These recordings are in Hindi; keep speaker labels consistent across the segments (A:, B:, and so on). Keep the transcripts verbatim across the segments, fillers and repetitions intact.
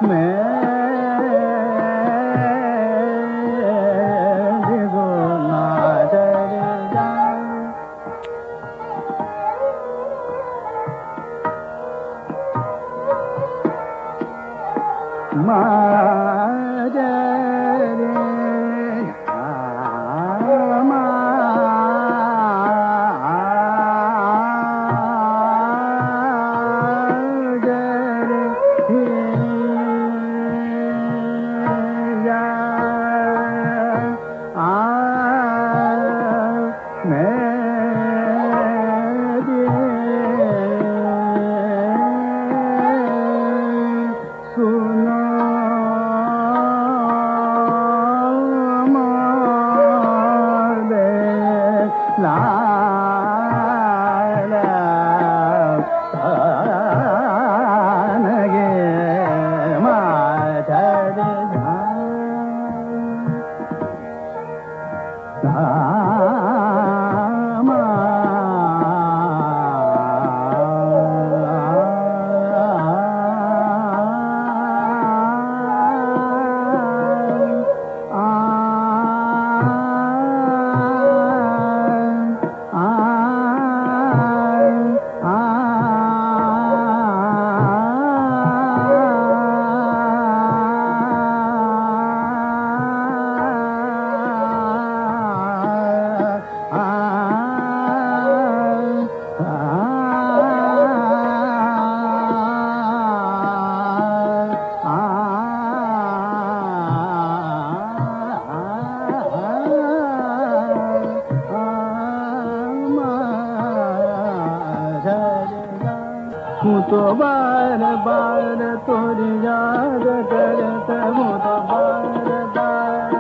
A: हूँ तो बार बार तोरी याद करता हूँ तो बार बार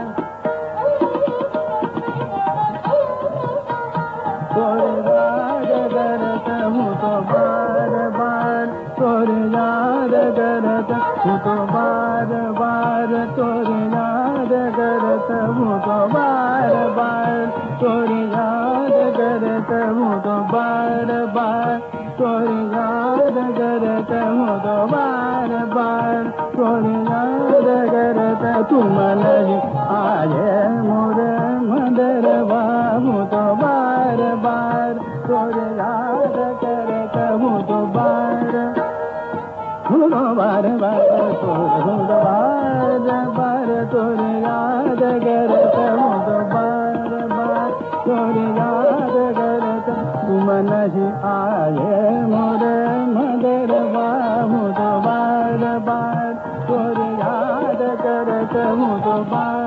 A: तोरी याद करता हूँ तो बार बार तोरी याद करता हूँ तो बार बार तोरी याद करता हूँ तो बार बार तोरी याद करता हूँ तो बार बार तोरी याद करता हूँ तो बार बार तोरी याद करता तुम नहीं आए मोरे मंदिर बाबू तो बार बार तोरी याद करता हूँ तो बार हूँ तो बार बार तोरी बार बार तोरी याद करता हूँ तो बार बार तोरी याद करता तुम नहीं आए मोरे मंदिर बाबू तो बार बार तोरी याद करता हूँ तो बार